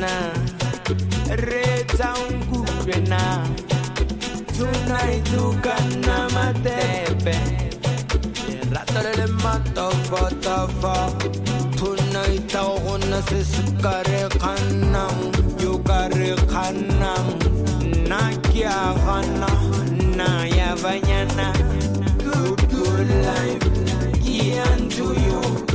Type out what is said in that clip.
sana reta ungupena tonight ukana matepe ratale mato foto tonight ona seskare khanam yukare khanam nakia khana na ya banyana good life given to you